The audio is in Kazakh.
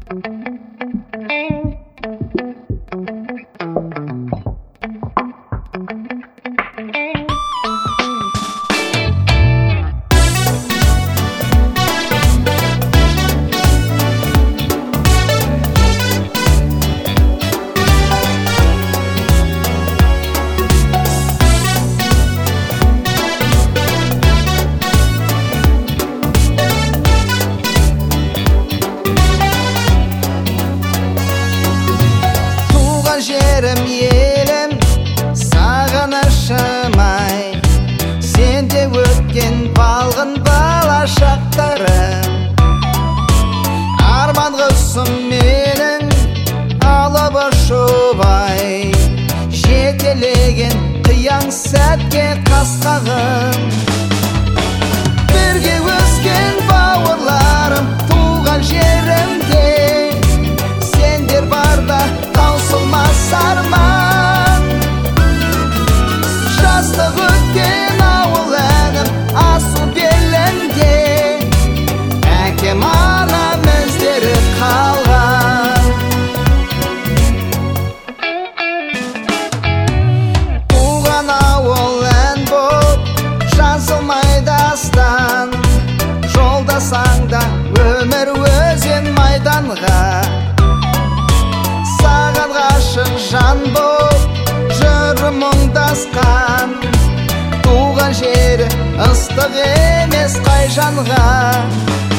Жерім елім сағынышым ай, сенде өткен балғын бала шақтарым. Арман құсым менің алып ұшып ай, жетелеген қияң сәтке қасқағым. Бірге өскен бауырларым туған жерімде, сендер барда таусылмас арман. Жастық өткен ауыл әнім асу белімде, әкем анам іздері қалған. Туған ауыл ән боп жазылмай дастан, жолдасаң да өмір өзен майданға. Саған ғашық жан боп жыры мұңдасқан, туған жері ыстық емес қай жанға.